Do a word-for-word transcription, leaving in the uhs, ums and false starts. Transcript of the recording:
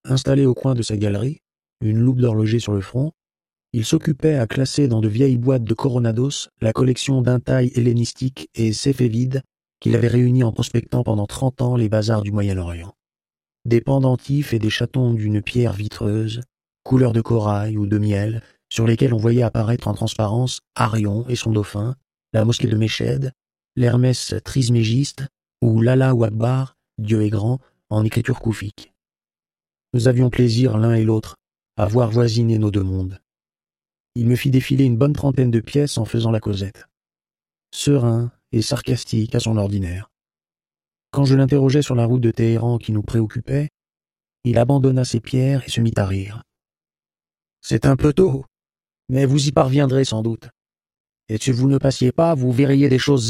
Installé au coin de sa galerie, une loupe d'horloger sur le front, il s'occupait à classer dans de vieilles boîtes de Coronados la collection d'intailles hellénistiques et céphévides qu'il avait réunies en prospectant pendant trente ans les bazars du Moyen-Orient. Des pendentifs et des chatons d'une pierre vitreuse, couleur de corail ou de miel, sur lesquels on voyait apparaître en transparence Arion et son dauphin, la mosquée de Méchède, l'Hermès trismégiste ou l'Allahu Akbar, Dieu est grand, en écriture koufique. Nous avions plaisir l'un et l'autre à voir voisiner nos deux mondes. Il me fit défiler une bonne trentaine de pièces en faisant la causette. Serein et sarcastique à son ordinaire. Quand je l'interrogeais sur la route de Téhéran qui nous préoccupait, il abandonna ses pierres et se mit à rire. « C'est un peu tôt, mais vous y parviendrez sans doute. Et si vous ne passiez pas, vous verriez des choses étonnantes. »